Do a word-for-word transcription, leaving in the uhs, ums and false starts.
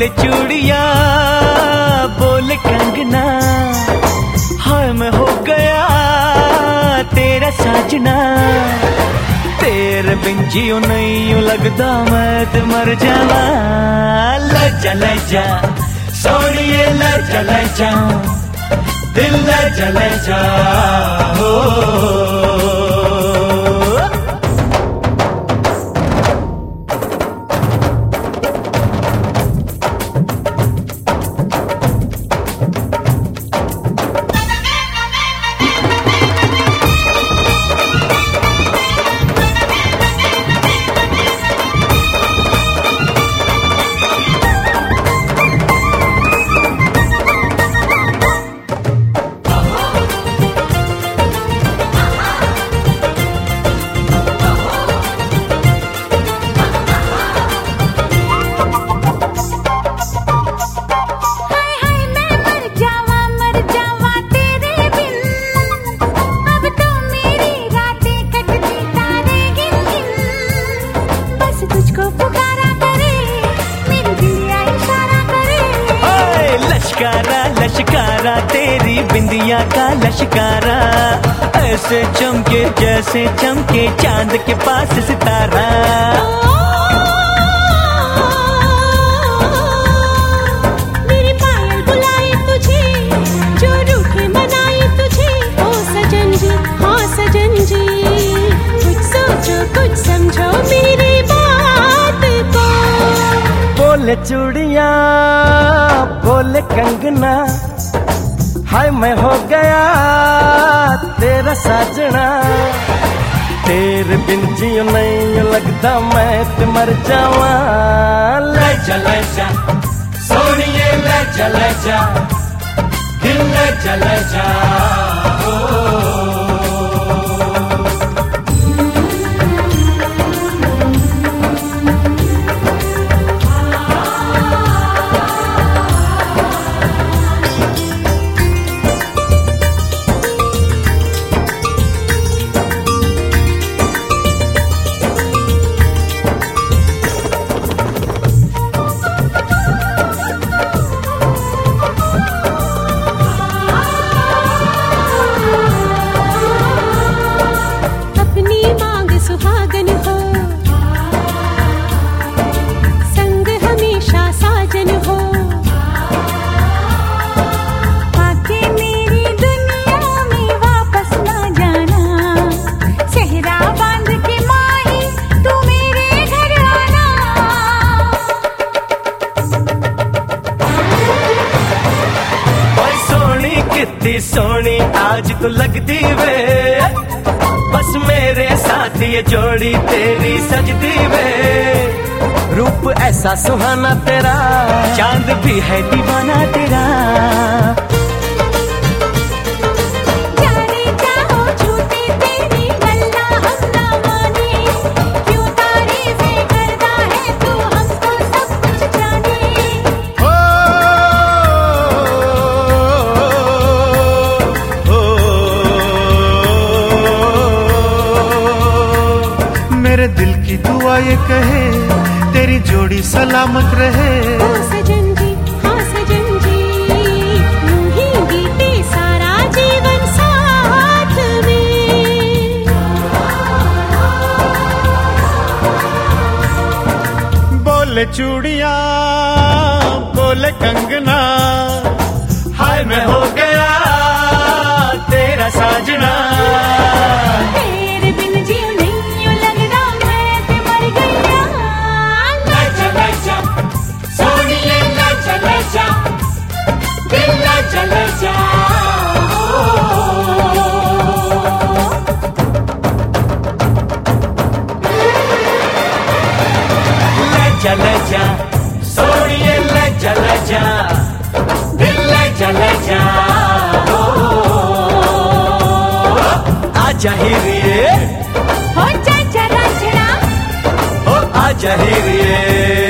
बोले चूड़िया बोले कंगना, हाय मैं हो गया तेरा साजना। तेरे बिन जियो नहीं यूं लगदा मैं ते मर जावा। लजा लजा सोनिए लजा लजा, दिल लजा लजा हो। लश्कारा लश्कारा तेरी बिंदिया का लश्कारा, ऐसे चमके जैसे चमके चांद के पास सितारा। मेरी पायल बुलाए तुझे, जो रूठे मनाए तुझे। ओ सजन जी हाँ सजन जी, कुछ सोचो कुछ समझो मेरी बात को। बोले चूड़िया बोले कंगना, हाय मैं हो गया तेरा साजना। तेरे बिन जियो नहीं लगता मैं ते मर जावा। लजा लजा सोनिए लजा लजा, दिल लजा लजा ओ। सुहागन हो संग हमेशा साजन हो, आके मेरी दुनिया में वापस ना जाना। सेहरा बांध के माही तू मेरे घर आना। ओए सोनी कितनी सोनी आज तो लगदी वे, बस मेरे साथ ये जोड़ी तेरी सजदी वे। रूप ऐसा सुहाना तेरा, चांद भी है दीवाना तेरा। जाने चाहो झूठी तेरी गल्ला हम ना माने, क्यों तारीफें करता है तू हमको सब कुछ जाने। हो, मेरे दिल की दुआ ये कहे तेरी जोड़ी सलामत रहे। ओ सजन जी हाँ सजन जी, यूं ही बीते सारा जीवन साथ में। बोले चूड़िया बोले कंगना, हाय मैं हो गया तेरा साजना। तेरे बिन जियो नहीं यूं लगदा मैं ते मर गया। लजा लजा सोनिए लजा लजा, दिल लजा लजा लजा लजा सोनिए लजा लजा, दिल लजा लजा आजा हीरे हो जा जरा जरा, ओ आजा हीरे।